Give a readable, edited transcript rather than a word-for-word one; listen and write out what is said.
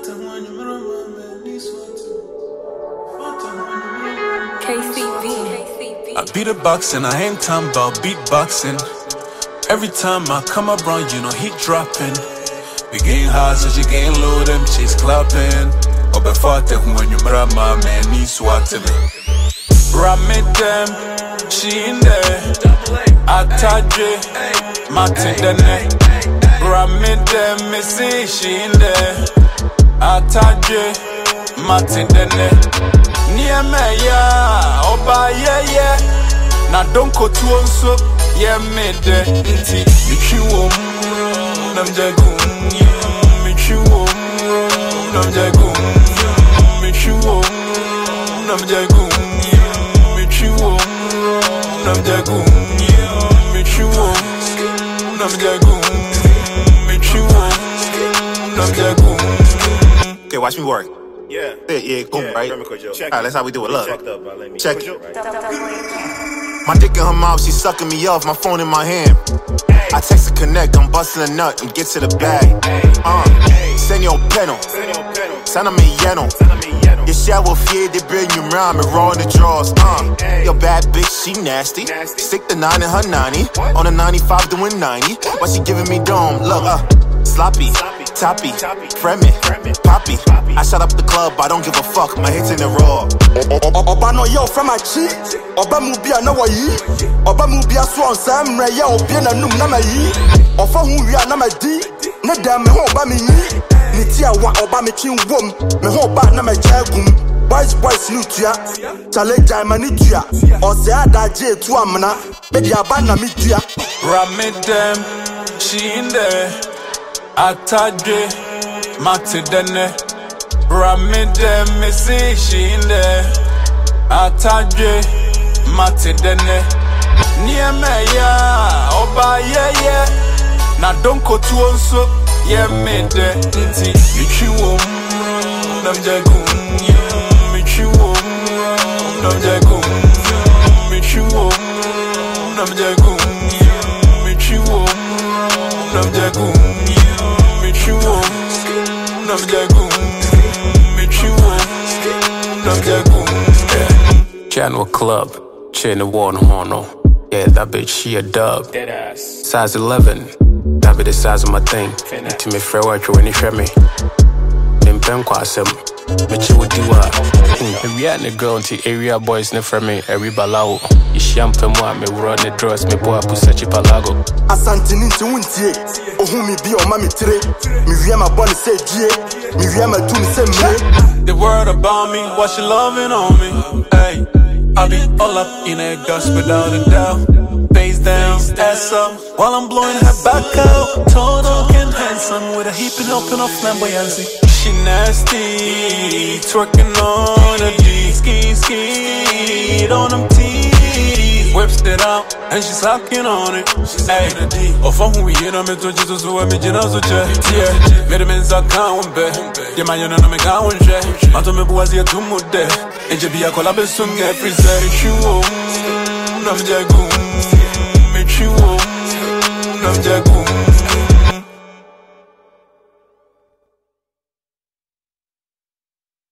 KCB. I beat a boxing, I ain't talking about beatboxing. Every time I come around, you know heat dropping. We getting high, so she getting low, them chicks clapping. Or before I when you brought my man, he swatting me. Rap me them, she in there. I touch it, Martin the neck. Rap me them, me see she in there. I touch it, Martin the neck. Near me, yeah, oba, yeah. Now don't go to one so, yeah, me there. Inti, me chew nam jagun, me chew nam jagun, me chew nam jagun, me chew nam jagun, me chew nam jagun, me chew nam jagun. Okay, watch me work. Yeah, boom, right? Check. Alright, that's how we do it. Look, check it. Right. My dick in her mouth, she sucking me off. My phone in my hand. I text her connect, I'm busting a nut and get to the bag. Senor Peno, Sana me lleno. Your shower fear, they bring you round me raw in the drawers. Your bad bitch, she nasty. Stick the 9 in her 90. On a 95 doing 90. Why she giving me dome? Look, sloppy, toppy, Fremi, poppy. I shut up the club, I don't give a fuck. My hits in the raw. Oba no yo from my cheek. Oba mubia no wa yi. Oba mubia swan sam re ya obia na num na ma yi. Ofa hu wi na ma di. Ne da me ho oba me yi. Ni ti a wa oba me twin wom. Me ho oba na ma jagum. Boys nu tua. Challenge I mani tua. O se adaje tu amna. Be dia ba na mi tua. Rap me them, she in there. I touch it, Martin the neck. Rap me them, me see she in there. I touch it, Martin the neck. Near me, yeah, oba, yeah. Now don't go to one so, yeah, me there. Inti, me chew nam jagun, me chew nam jagun, me chew nam jagun, me chew nam jagun, me chew nam jagun, me chew nam jagun. Channel Club, chin the one horno. Yeah, that bitch, she a dub. Size 11, that be the size of my thing. To me, fair watch when you share me. Then pen quasem, but you would do what? We are the girl until area boys ne from me, every balao. You champ and want me, run the dress, me boy, put such a palago. Asantini to Wintie, oh, whom me be on mammy tre. Me via my bonnet say, me via my tune say, the word about me, what you loving on me, hey. I be all up in that gush without a doubt. Face down, ass up, while I'm blowing her back out. Tall, dark and handsome, with a heaping up in a flamboyancy. She nasty, twerking on a D. Ski, on them titties. Whips it out, and she's sucking on it. Hey, or for who we hit them into Jesus, who I mean, you know, so yeah. Made them in Zakan, the man, you know, I'm a gown, I told me, was here to move there. And you be a collaboration every day. You nam jagun, me chew nam jagun.